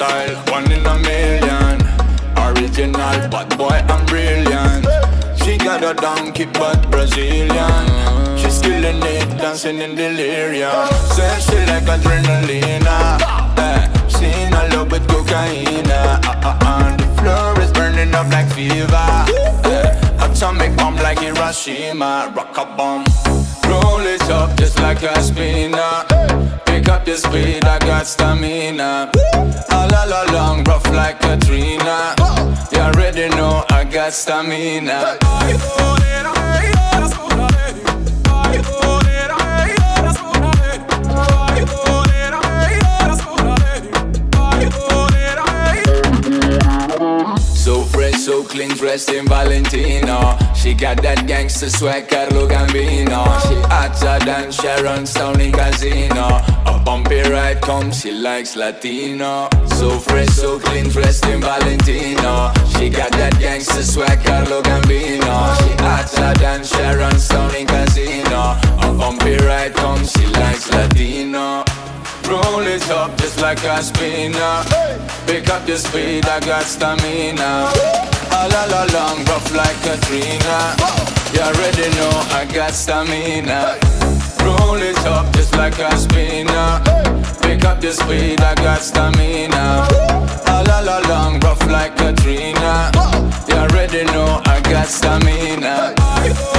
style, one in a million. Original, bad boy, I'm brilliant. She got a donkey but Brazilian. She's killing it, dancing in delirium. Says she like adrenaline. She in a love with cocaine. The floor is burning up like fever. Atomic bomb like Hiroshima. Rock a bomb. Roll it up just like a spinner. Pick up the speed, I got stamina. All along, rough like Katrina. You already know I got stamina. So fresh, so clean, dressed in Valentino. She got that gangster swag, Carlo Gambino. She hotter than Sharon Stone in Casino. A bumpy ride comes, she likes Latino. So fresh, so clean, dressed in Valentino. She got that gangster swag, Carlo Gambino. She hotter than Sharon Stone in Casino. A bumpy ride comes, she likes Latino. Roll it up just like a spinner. Pick up the speed, I got stamina. All along, rough like Katrina. You already know I got stamina. Roll it up just like a spinner. Pick up the speed, I got stamina. All along, rough like Katrina. You already know I got stamina.